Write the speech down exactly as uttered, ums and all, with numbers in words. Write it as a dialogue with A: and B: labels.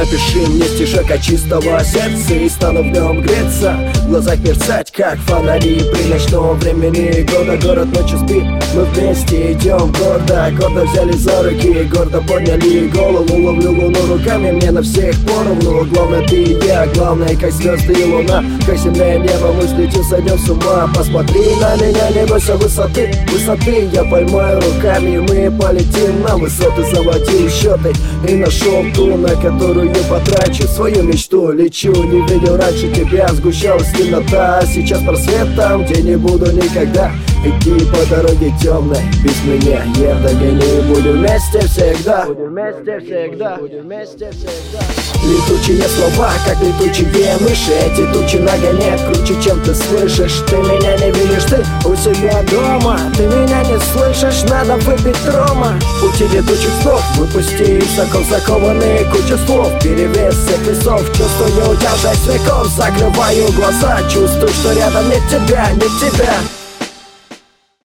A: Напиши мне стишок от чистого сердца и стану в нем греться, в глазах мерцать, как фонари при ночном времени года. Город ночью спит, мы вместе идем гордо, гордо взяли за руки, гордо подняли голову. Ловлю луну руками, мне на всех поровну. Главное ты и я, главное как звезды и луна, как земля и небо, мы слетим, сойдем с ума. Посмотри на меня, не бойся высоты, высоты я поймаю руками, мы полетим на высоты. Заводил счеты и нашел ту, на которую потрачу свою мечту. Лечу, не видел раньше тебя, сгущалась темнота, сейчас просвет там, где не буду никогда идти по дороге темной. Без меня я догоню, будем вместе всегда, будем вместе всегда, будем вместе всегда. Летучие слова, как летучие мыши, эти тучи нагоняют круче, чем ты слышишь. Ты меня не видишь, ты у себя дома, ты меня не слышишь, надо выпить рома. Пути летучих снов, выпусти из оков закованные куча слов, перевес всех весов, чувствую удержать веков. Закрываю глаза, чувствую, что рядом нет тебя, нет тебя.